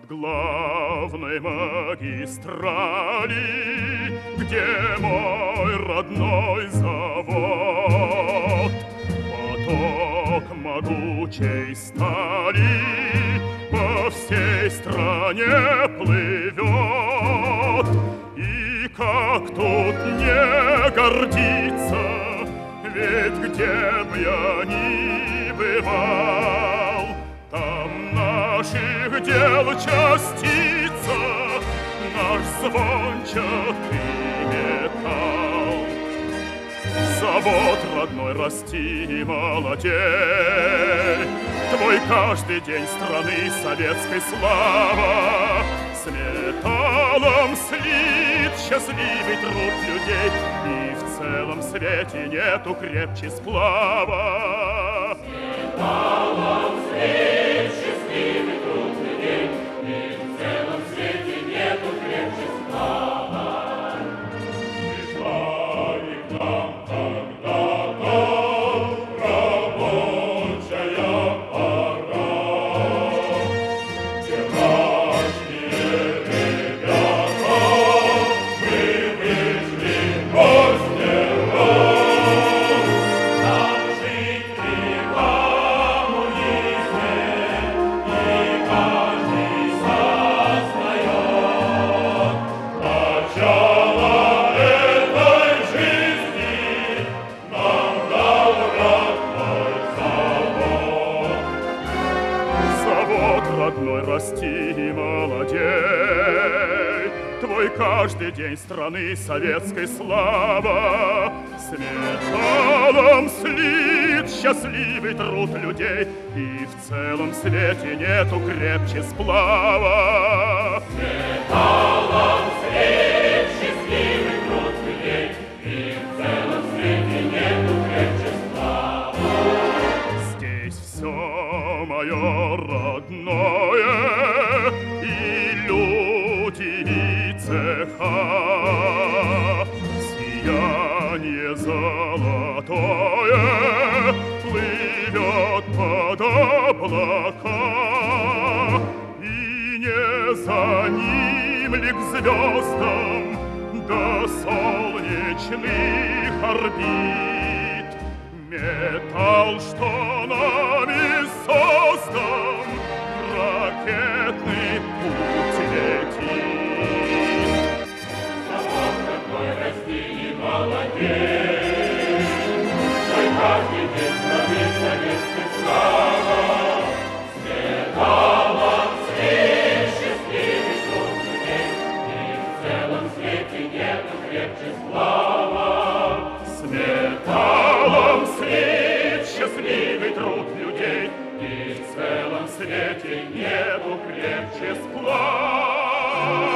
главной магистрали, где мой родной завод, поток могучей стали по всей стране плывет. И как тут не гордиться, ведь где б я ни бывал, там наших дел частица, наш звончатый металл. Завод родной, расти и молодей, твой каждый день страны советской слава. С металлом слит счастливый труд людей, и в целом свете нету крепче сплава. С металлом слит счастливый труд людей, и в целом свете нету крепче сплава. Пришла и к нам когда-то рабочая пора, вчерашние ребята мы вышли мастера. Нам жить при коммунизме, и каждый сознает начало этой жизни. Нам дал родной завод. Завод родной, расти и молодей, твой каждый день страны советской слава. С металлом слит счастливый труд людей, и в целом свете нету крепче сплава. С металлом слит счастливый труд людей, и в целом свете нету крепче сплава. Здесь все мое родное, и люди, и цеха, сияние золотое плывет под облака, и не за ним ли к звездам до солнечных орбит металл, что нами создан, ракетный путь летит. Завод родной, расти и молодей, твой каждый день страны советской слава. С металлом слит счастливый труд людей, и в целом свете нету крепче сплава. С металлом слит счастливый труд людей, и в целом свете нету крепче сплава.